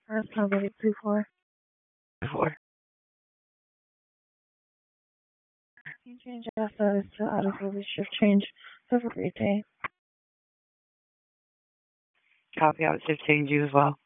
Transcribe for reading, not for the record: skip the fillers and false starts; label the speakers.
Speaker 1: First company 2-4.
Speaker 2: Before.
Speaker 1: You change our status to out of service shift change. Have a great day.
Speaker 2: Copy out 15, you as well.